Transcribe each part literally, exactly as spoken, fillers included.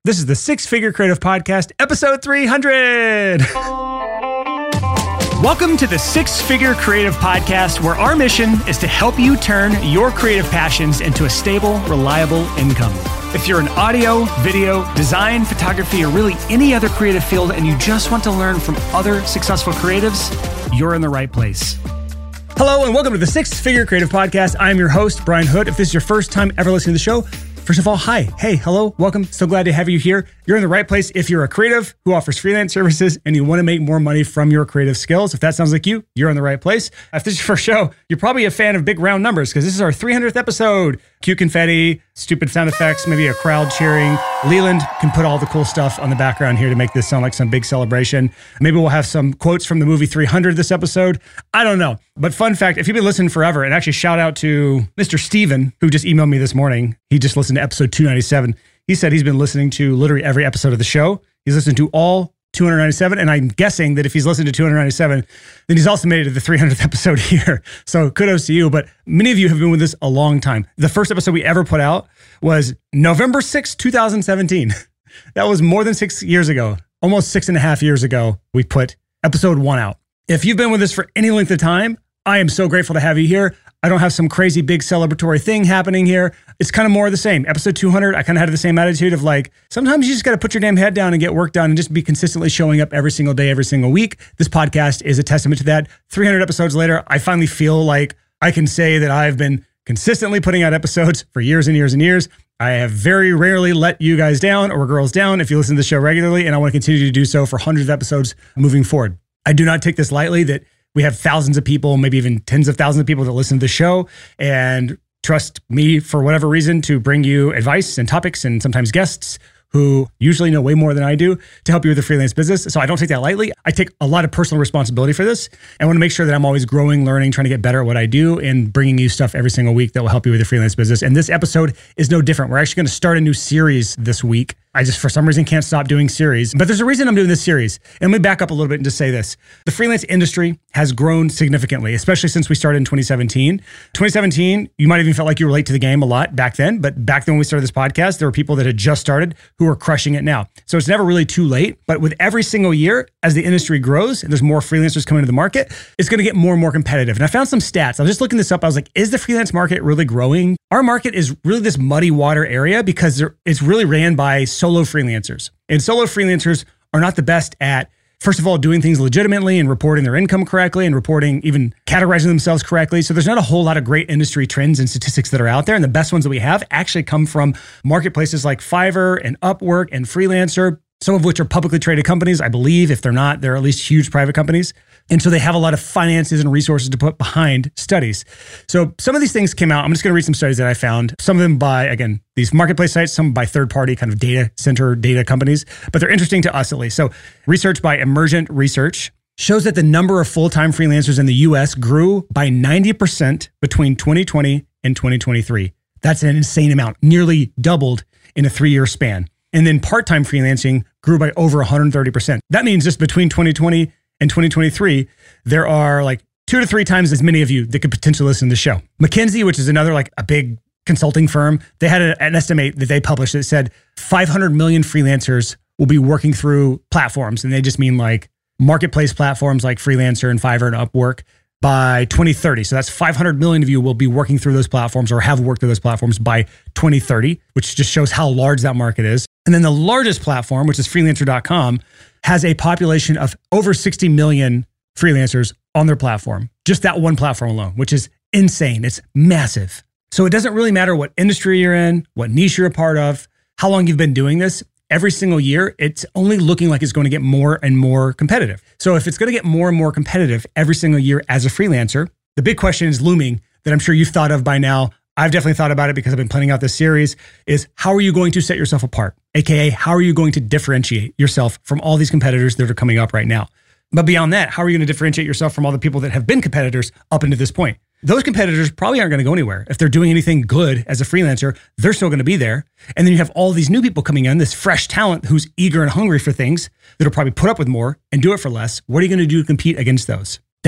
This is the Six Figure Creative Podcast, episode three hundred. Welcome to the Six Figure Creative Podcast, where our mission is to help you turn your creative passions into a stable, reliable income. If you're in audio, video, design, photography, or really any other creative field, and you just want to learn from other successful creatives, you're in the right place. Hello, and welcome to the Six Figure Creative Podcast. I'm your host, Brian Hood. If this is your first time ever listening to the show, first of all, hi, hey, hello, welcome. So glad to have you here. You're in the right place if you're a creative who offers freelance services and you want to make more money from your creative skills. If that sounds like you, you're in the right place. If this is your first show, you're probably a fan of big round numbers because this is our three hundredth episode. Cute confetti, stupid sound effects, maybe a crowd cheering. Leland can put all the cool stuff on the background here to make this sound like some big celebration. Maybe we'll have some quotes from the movie three hundred this episode. I don't know. But fun fact, if you've been listening forever, and actually shout out to Mister Steven, who just emailed me this morning. He just listened to episode two ninety-seven. He said he's been listening to literally every episode of the show. He's listened to all two hundred ninety-seven. And I'm guessing that if he's listened to two hundred ninety-seven, then he's also made it to the three hundredth episode here. So kudos to you. But many of you have been with us a long time. The first episode we ever put out was November sixth, twenty seventeen. That was more than six years ago. Almost six and a half years ago, we put episode one out. If you've been with us for any length of time, I am so grateful to have you here. I don't have some crazy big celebratory thing happening here. It's kind of more of the same. Episode two hundred, I kind of had the same attitude of like, sometimes you just got to put your damn head down and get work done and just be consistently showing up every single day, every single week. This podcast is a testament to that. three hundred episodes later, I finally feel like I can say that I've been consistently putting out episodes for years and years and years. I have very rarely let you guys down or girls down if you listen to the show regularly, and I want to continue to do so for hundreds of episodes moving forward. I do not take this lightly that we have thousands of people, maybe even tens of thousands of people that listen to the show and trust me for whatever reason to bring you advice and topics and sometimes guests who usually know way more than I do to help you with the freelance business. So I don't take that lightly. I take a lot of personal responsibility for this. I want to make sure that I'm always growing, learning, trying to get better at what I do and bringing you stuff every single week that will help you with your freelance business. And this episode is no different. We're actually going to start a new series this week. I just, for some reason, can't stop doing series. But there's a reason I'm doing this series. And let me back up a little bit and just say this. The freelance industry has grown significantly, especially since we started in twenty seventeen. twenty seventeen, you might even felt like you were late to the game a lot back then. But back then when we started this podcast, there were people that had just started who are crushing it now. So it's never really too late. But with every single year, as the industry grows and there's more freelancers coming to the market, it's going to get more and more competitive. And I found some stats. I was just looking this up. I was like, is the freelance market really growing? Our market is really this muddy water area because there, it's really ran by solo freelancers. And solo freelancers are not the best at, first of all, doing things legitimately and reporting their income correctly and reporting, even categorizing themselves correctly. So there's not a whole lot of great industry trends and statistics that are out there. And the best ones that we have actually come from marketplaces like Fiverr and Upwork and Freelancer, some of which are publicly traded companies. I believe if they're not, they're at least huge private companies. And so they have a lot of finances and resources to put behind studies. So some of these things came out. I'm just going to read some studies that I found. Some of them by, again, these marketplace sites, some by third-party kind of data center data companies, but they're interesting to us at least. So research by Emergent Research shows that the number of full-time freelancers in the U S grew by ninety percent between twenty twenty and twenty twenty-three. That's an insane amount, nearly doubled in a three-year span. And then part-time freelancing grew by over one hundred thirty percent. That means just between twenty twenty and twenty twenty-three, there are like two to three times as many of you that could potentially listen to the show. McKinsey, which is another like a big consulting firm, they had a, an estimate that they published that said five hundred million freelancers will be working through platforms. And they just mean like marketplace platforms like Freelancer and Fiverr and Upwork by twenty thirty. So that's five hundred million of you will be working through those platforms or have worked through those platforms by twenty thirty, which just shows how large that market is. And then the largest platform, which is freelancer dot com, has a population of over sixty million freelancers on their platform. Just that one platform alone, which is insane. It's massive. So it doesn't really matter what industry you're in, what niche you're a part of, how long you've been doing this. Every single year, it's only looking like it's going to get more and more competitive. So if it's going to get more and more competitive every single year as a freelancer, the big question is looming that I'm sure you've thought of by now. I've definitely thought about it because I've been planning out this series is how are you going to set yourself apart? A K A, how are you going to differentiate yourself from all these competitors that are coming up right now? But beyond that, how are you going to differentiate yourself from all the people that have been competitors up until this point? Those competitors probably aren't going to go anywhere. If they're doing anything good as a freelancer, they're still going to be there. And then you have all these new people coming in, this fresh talent who's eager and hungry for things that'll probably put up with more and do it for less. What are you going to do to compete against those?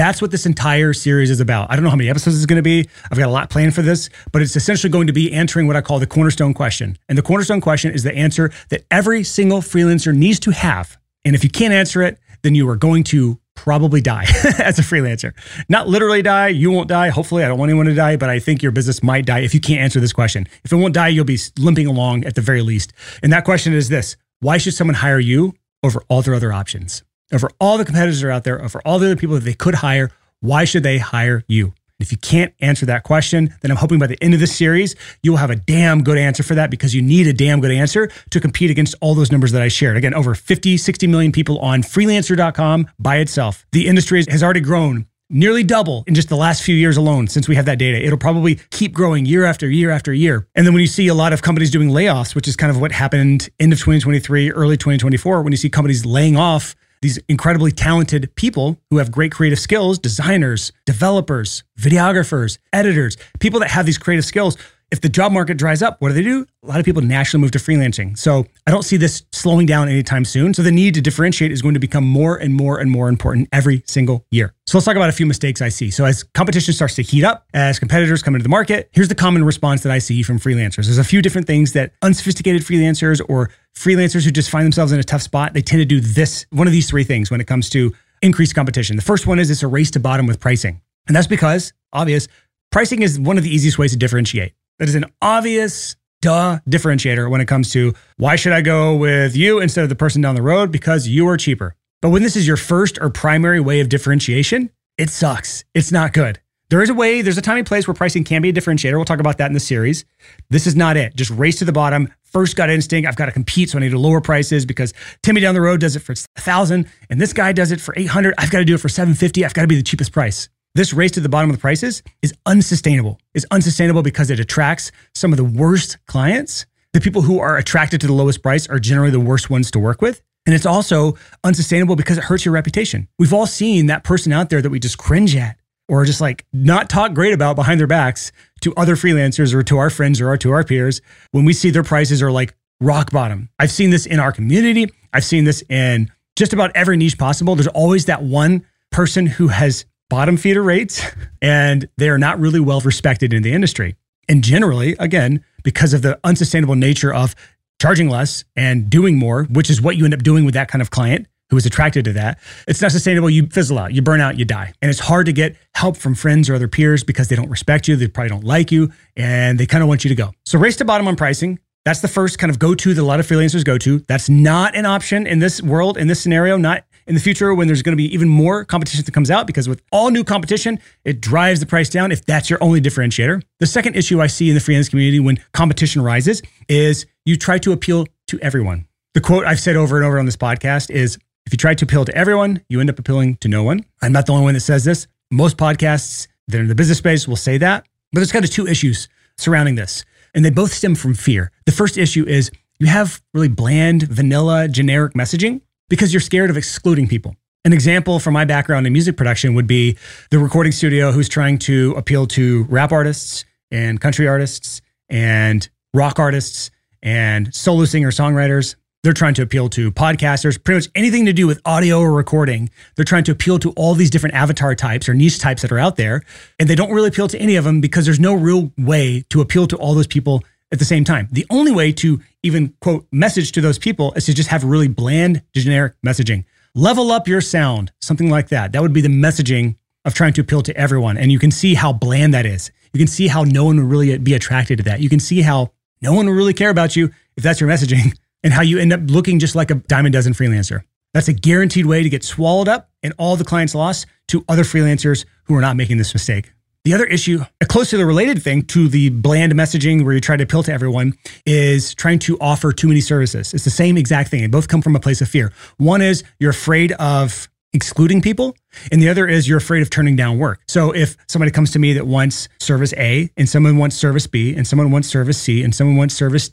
That's what this entire series is about. I don't know how many episodes it's going to be. I've got a lot planned for this, but it's essentially going to be answering what I call the cornerstone question. And the cornerstone question is the answer that every single freelancer needs to have. And if you can't answer it, then you are going to probably die as a freelancer. Not literally die. You won't die. Hopefully, I don't want anyone to die, but I think your business might die if you can't answer this question. If it won't die, you'll be limping along at the very least. And that question is this: why should someone hire you over all their other options? Over all the competitors that are out there, over all the other people that they could hire, why should they hire you? If you can't answer that question, then I'm hoping by the end of this series, you will have a damn good answer for that, because you need a damn good answer to compete against all those numbers that I shared. Again, over fifty, sixty million people on freelancer dot com by itself. The industry has already grown nearly double in just the last few years alone since we have that data. It'll probably keep growing year after year after year. And then when you see a lot of companies doing layoffs, which is kind of what happened end of twenty twenty-three, early twenty twenty-four, when you see companies laying off these incredibly talented people who have great creative skills, designers, developers, videographers, editors, people that have these creative skills. If the job market dries up, what do they do? A lot of people naturally move to freelancing. So I don't see this slowing down anytime soon. So the need to differentiate is going to become more and more and more important every single year. So let's talk about a few mistakes I see. So as competition starts to heat up, as competitors come into the market, here's the common response that I see from freelancers. There's a few different things that unsophisticated freelancers or freelancers who just find themselves in a tough spot, they tend to do this, one of these three things when it comes to increased competition. The first one is it's a race to bottom with pricing. And that's because, obvious, pricing is one of the easiest ways to differentiate. That is an obvious, duh, differentiator when it comes to why should I go with you instead of the person down the road? Because you are cheaper. But when this is your first or primary way of differentiation, it sucks. It's not good. There is a way, there's a time and place where pricing can be a differentiator. We'll talk about that in the series. This is not it. Just race to the bottom. First gut instinct. I've got to compete, so I need to lower prices because Timmy down the road does it for a thousand and this guy does it for eight hundred. I've got to do it for seven fifty. I've got to be the cheapest price. This race to the bottom of the prices is unsustainable. It's unsustainable because it attracts some of the worst clients. The people who are attracted to the lowest price are generally the worst ones to work with. And it's also unsustainable because it hurts your reputation. We've all seen that person out there that we just cringe at or just like not talk great about behind their backs to other freelancers or to our friends or to our peers when we see their prices are like rock bottom. I've seen this in our community. I've seen this in just about every niche possible. There's always that one person who has bottom feeder rates, and they are not really well respected in the industry. And generally, again, because of the unsustainable nature of charging less and doing more, which is what you end up doing with that kind of client who is attracted to that, it's not sustainable. You fizzle out, you burn out, you die. And it's hard to get help from friends or other peers because they don't respect you, they probably don't like you, and they kind of want you to go. So race to bottom on pricing. That's the first kind of go-to that a lot of freelancers go to. That's not an option in this world, in this scenario, not in the future when there's going to be even more competition that comes out, because with all new competition, it drives the price down if that's your only differentiator. The second issue I see in the freelance community when competition rises is you try to appeal to everyone. The quote I've said over and over on this podcast is, if you try to appeal to everyone, you end up appealing to no one. I'm not the only one that says this. Most podcasts that are in the business space will say that, but there's kind of two issues surrounding this, and they both stem from fear. The first issue is you have really bland, vanilla, generic messaging because you're scared of excluding people. An example from my background in music production would be the recording studio who's trying to appeal to rap artists and country artists and rock artists and solo singer-songwriters. They're trying to appeal to podcasters, pretty much anything to do with audio or recording. They're trying to appeal to all these different avatar types or niche types that are out there. And they don't really appeal to any of them because there's no real way to appeal to all those people at the same time. The only way to even, quote, message to those people is to just have really bland, generic messaging. Level up your sound, something like that. That would be the messaging of trying to appeal to everyone. And you can see how bland that is. You can see how no one would really be attracted to that. You can see how no one will really care about you if that's your messaging, and how you end up looking just like a dime a dozen freelancer. That's a guaranteed way to get swallowed up and all the clients lost to other freelancers who are not making this mistake. The other issue, a closely related thing to the bland messaging where you try to appeal to everyone, is trying to offer too many services. It's the same exact thing. They both come from a place of fear. One is you're afraid of excluding people, and the other is you're afraid of turning down work. So if somebody comes to me that wants service A, and someone wants service B, and someone wants service C, and someone wants service D,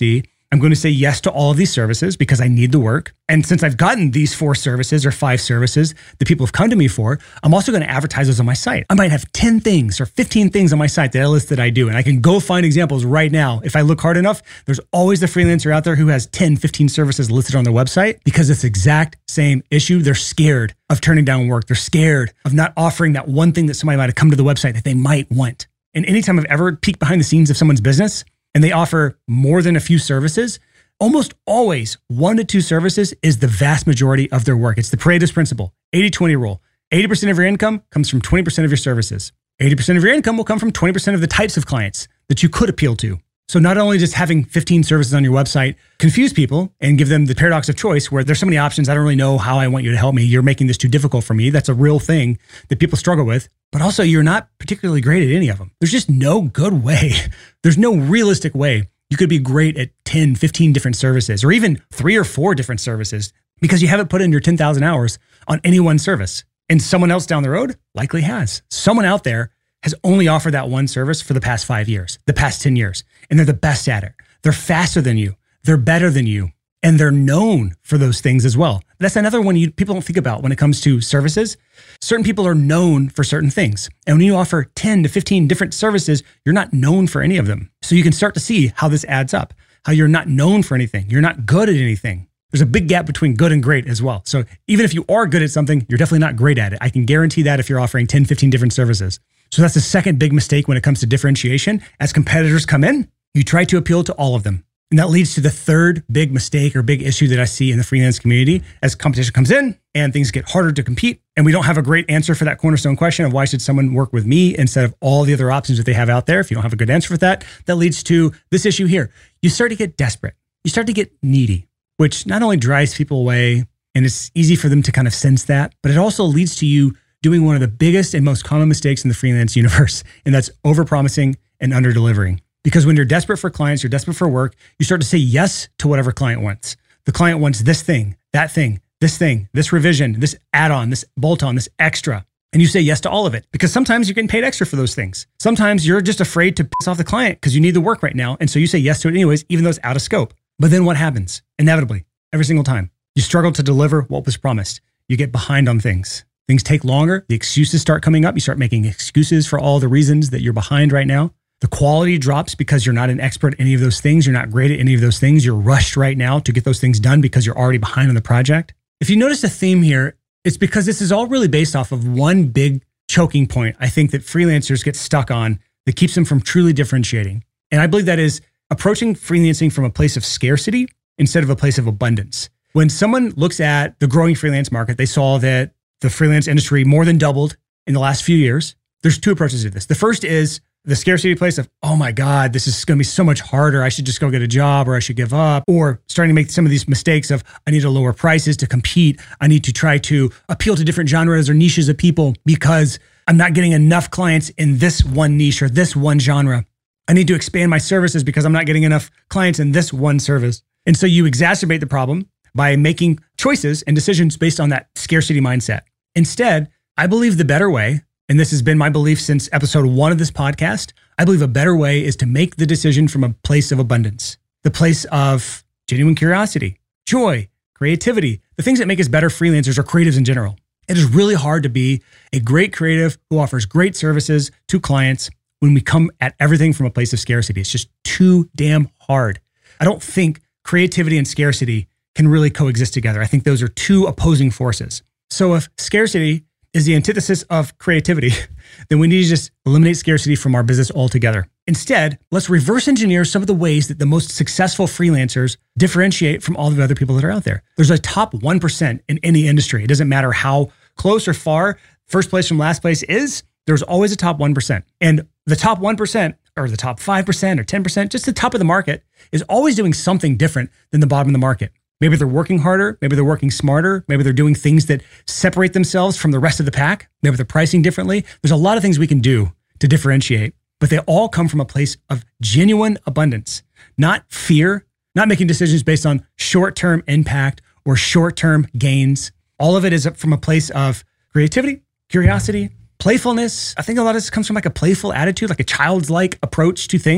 I'm going to say yes to all of these services because I need the work. And since I've gotten these four services or five services that people have come to me for, I'm also going to advertise those on my site. I might have ten things or fifteen things on my site that I list that I do. And I can go find examples right now. If I look hard enough, there's always the freelancer out there who has ten, fifteen services listed on their website because it's the exact same issue. They're scared of turning down work. They're scared of not offering that one thing that somebody might have come to the website that they might want. And anytime I've ever peeked behind the scenes of someone's business, and they offer more than a few services, almost always one to two services is the vast majority of their work. It's the Pareto's principle, eighty twenty rule. eighty percent of your income comes from twenty percent of your services. eighty percent of your income will come from twenty percent of the types of clients that you could appeal to. So not only just having fifteen services on your website confuse people and give them the paradox of choice where there's so many options, I don't really know how I want you to help me. You're making this too difficult for me. That's a real thing that people struggle with. But also you're not particularly great at any of them. There's just no good way. There's no realistic way you could be great at ten, fifteen different services or even three or four different services because you haven't put in your ten thousand hours on any one service. And someone else down the road likely has. Someone out there has only offered that one service for the past five years, the past ten years, and they're the best at it. They're faster than you. They're better than you. And they're known for those things as well. That's another one you people don't think about when it comes to services. Certain people are known for certain things. And when you offer ten to fifteen different services, you're not known for any of them. So you can start to see how this adds up, how you're not known for anything. You're not good at anything. There's a big gap between good and great as well. So even if you are good at something, you're definitely not great at it. I can guarantee that if you're offering ten, fifteen different services. So that's the second big mistake when it comes to differentiation. As competitors come in, you try to appeal to all of them. And that leads to the third big mistake or big issue that I see in the freelance community as competition comes in and things get harder to compete. And we don't have a great answer for that cornerstone question of why should someone work with me instead of all the other options that they have out there. If you don't have a good answer for that, that leads to this issue here. You start to get desperate. You start to get needy, which not only drives people away and it's easy for them to kind of sense that, but it also leads to you doing one of the biggest and most common mistakes in the freelance universe. And that's overpromising and under-delivering. Because when you're desperate for clients, you're desperate for work, you start to say yes to whatever client wants. The client wants this thing, that thing, this thing, this revision, this add-on, this bolt-on, this extra. And you say yes to all of it because sometimes you're getting paid extra for those things. Sometimes you're just afraid to piss off the client because you need the work right now. And so you say yes to it anyways, even though it's out of scope. But then what happens? Inevitably, every single time, you struggle to deliver what was promised. You get behind on things. Things take longer. The excuses start coming up. You start making excuses for all the reasons that you're behind right now. The quality drops because you're not an expert at any of those things. You're not great at any of those things. You're rushed right now to get those things done because you're already behind on the project. If you notice a theme here, it's because this is all really based off of one big choking point I think that freelancers get stuck on that keeps them from truly differentiating. And I believe that is approaching freelancing from a place of scarcity instead of a place of abundance. When someone looks at the growing freelance market, they saw that the freelance industry more than doubled in the last few years. There's two approaches to this. The first is the scarcity place of, oh my God, this is going to be so much harder. I should just go get a job or I should give up. Or starting to make some of these mistakes of, I need to lower prices to compete. I need to try to appeal to different genres or niches of people because I'm not getting enough clients in this one niche or this one genre. I need to expand my services because I'm not getting enough clients in this one service. And so you exacerbate the problem by making choices and decisions based on that scarcity mindset. Instead, I believe the better way, and this has been my belief since episode one of this podcast, I believe a better way is to make the decision from a place of abundance, the place of genuine curiosity, joy, creativity, the things that make us better freelancers or creatives in general. It is really hard to be a great creative who offers great services to clients when we come at everything from a place of scarcity. It's just too damn hard. I don't think creativity and scarcity can really coexist together. I think those are two opposing forces. So if scarcity is the antithesis of creativity, then we need to just eliminate scarcity from our business altogether. Instead, let's reverse engineer some of the ways that the most successful freelancers differentiate from all the other people that are out there. There's a top one percent in any industry. It doesn't matter how close or far first place from last place is, there's always a top one percent. And the top one percent or the top five percent or ten percent, just the top of the market, is always doing something different than the bottom of the market. Maybe they're working harder. Maybe they're working smarter. Maybe they're doing things that separate themselves from the rest of the pack. Maybe they're pricing differently. There's a lot of things we can do to differentiate, but they all come from a place of genuine abundance, not fear, not making decisions based on short-term impact or short-term gains. All of it is from a place of creativity, curiosity, playfulness. I think a lot of this comes from like a playful attitude, like a child's-like approach to things.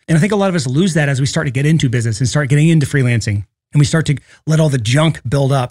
And I think a lot of us lose that as we start to get into business and start getting into freelancing. And we start to let all the junk build up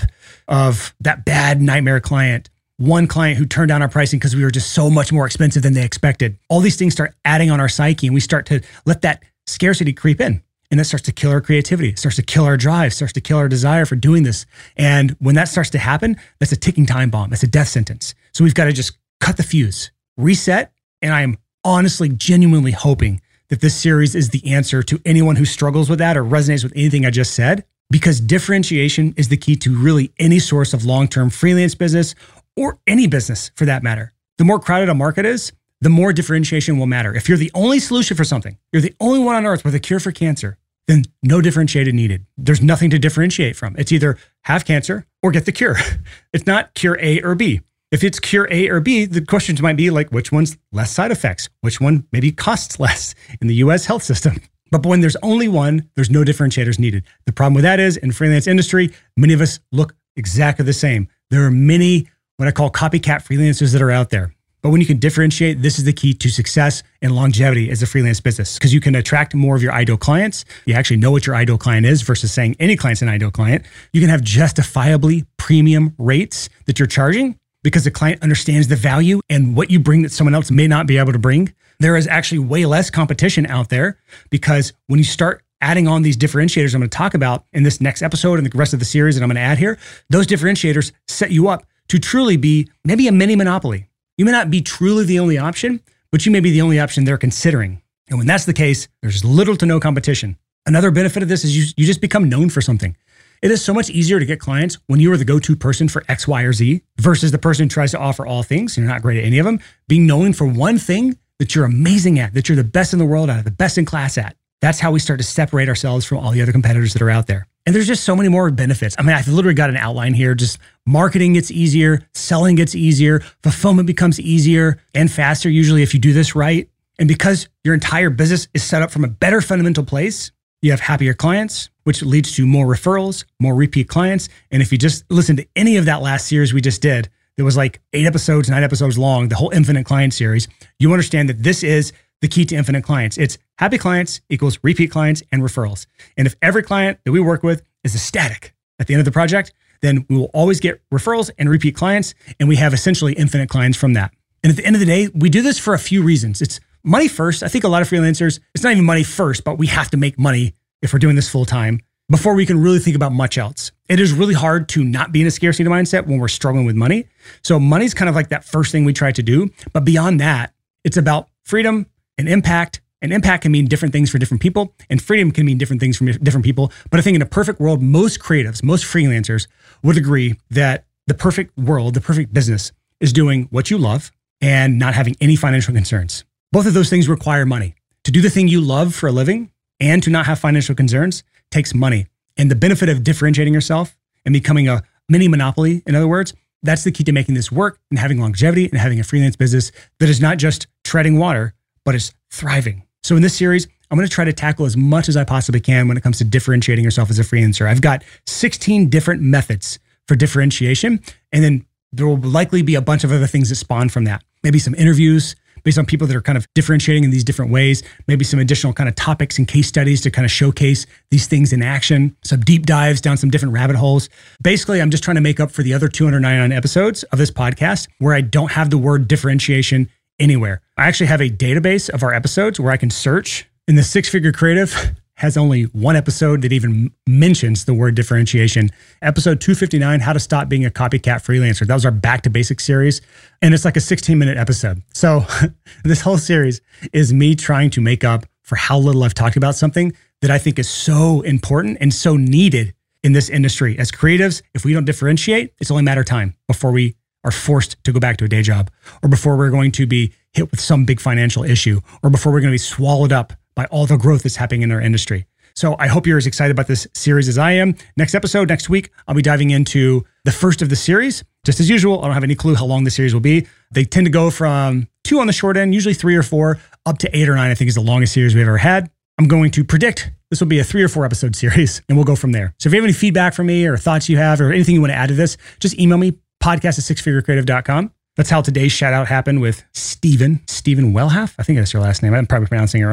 of that bad nightmare client, one client who turned down our pricing because we were just so much more expensive than they expected. All these things start adding on our psyche, and we start to let that scarcity creep in. And that starts to kill our creativity. It starts to kill our drive, starts to kill our desire for doing this. And when that starts to happen, that's a ticking time bomb. That's a death sentence. So we've got to just cut the fuse, reset. And I am honestly, genuinely hoping that this series is the answer to anyone who struggles with that or resonates with anything I just said, because differentiation is the key to really any source of long-term freelance business or any business for that matter. The more crowded a market is, the more differentiation will matter. If you're the only solution for something, you're the only one on earth with a cure for cancer, then no differentiated needed. There's nothing to differentiate from. It's either have cancer or get the cure. It's not cure A or B. If it's cure A or B, the questions might be like, which one's less side effects? Which one maybe costs less in the U S health system? But when there's only one, there's no differentiators needed. The problem with that is in the freelance industry, many of us look exactly the same. There are many what I call copycat freelancers that are out there. But when you can differentiate, this is the key to success and longevity as a freelance business, because you can attract more of your ideal clients. You actually know what your ideal client is versus saying any client's an ideal client. You can have justifiably premium rates that you're charging because the client understands the value and what you bring that someone else may not be able to bring. There is actually way less competition out there because when you start adding on these differentiators I'm going to talk about in this next episode and the rest of the series that I'm going to add here, those differentiators set you up to truly be maybe a mini monopoly. You may not be truly the only option, but you may be the only option they're considering. And when that's the case, there's little to no competition. Another benefit of this is you, you just become known for something. It is so much easier to get clients when you are the go-to person for X, Y, or Z versus the person who tries to offer all things. You're not great at any of them. Being known for one thing that you're amazing at, that you're the best in the world at, the best in class at. That's how we start to separate ourselves from all the other competitors that are out there. And there's just so many more benefits. I mean, I've literally got an outline here. Just marketing gets easier, selling gets easier, fulfillment becomes easier and faster, usually if you do this right. And because your entire business is set up from a better fundamental place, you have happier clients, which leads to more referrals, more repeat clients. And if you just listen to any of that last series we just did, there was like eight episodes, nine episodes long, the whole Infinite Client series, you understand that this is the key to infinite clients. It's happy clients equals repeat clients and referrals. And if every client that we work with is ecstatic at the end of the project, then we will always get referrals and repeat clients. And we have essentially infinite clients from that. And at the end of the day, we do this for a few reasons. It's money first. I think a lot of freelancers, it's not even money first, but we have to make money if we're doing this full time before we can really think about much else. It is really hard to not be in a scarcity mindset when we're struggling with money. So money's kind of like that first thing we try to do. But beyond that, it's about freedom and impact. And impact can mean different things for different people, and freedom can mean different things for different people. But I think in a perfect world, most creatives, most freelancers would agree that the perfect world, the perfect business is doing what you love and not having any financial concerns. Both of those things require money. To do the thing you love for a living and to not have financial concerns takes money. And the benefit of differentiating yourself and becoming a mini monopoly, in other words, that's the key to making this work and having longevity and having a freelance business that is not just treading water, but is thriving. So in this series, I'm going to try to tackle as much as I possibly can when it comes to differentiating yourself as a freelancer. I've got sixteen different methods for differentiation, and then there will likely be a bunch of other things that spawn from that. Maybe some interviews based on people that are kind of differentiating in these different ways, maybe some additional kind of topics and case studies to kind of showcase these things in action, some deep dives down some different rabbit holes. Basically, I'm just trying to make up for the other two hundred ninety-nine episodes of this podcast where I don't have the word differentiation anywhere. I actually have a database of our episodes where I can search, and the Six Figure Creative has only one episode that even mentions the word differentiation. Episode two fifty-nine, How to Stop Being a Copycat Freelancer. That was our Back to Basics series, and it's like a sixteen minute episode. So this whole series is me trying to make up for how little I've talked about something that I think is so important and so needed in this industry. As creatives, if we don't differentiate, it's only a matter of time before we are forced to go back to a day job, or before we're going to be hit with some big financial issue, or before we're going to be swallowed up by all the growth that's happening in our industry. So I hope you're as excited about this series as I am. Next episode, next week, I'll be diving into the first of the series. Just as usual, I don't have any clue how long the series will be. They tend to go from two on the short end, usually three or four, up to eight or nine, I think is the longest series we've ever had. I'm going to predict this will be a three or four episode series, and we'll go from there. So if you have any feedback for me or thoughts you have or anything you want to add to this, just email me, podcast at six figure creative dot com. That's how today's shout out happened with Steven, Steven Wellhalf. I think that's your last name. I'm probably pronouncing it wrong.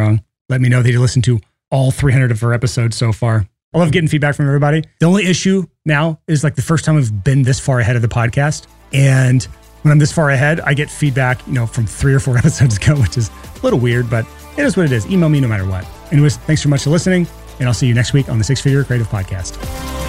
let me know that you listened to all three hundred of our episodes so far. I love getting feedback from everybody. The only issue now is like the first time we've been this far ahead of the podcast. And when I'm this far ahead, I get feedback, you know, from three or four episodes ago, which is a little weird, but it is what it is. Email me no matter what. Anyways, thanks so much for listening, and I'll see you next week on the Six Figure Creative Podcast.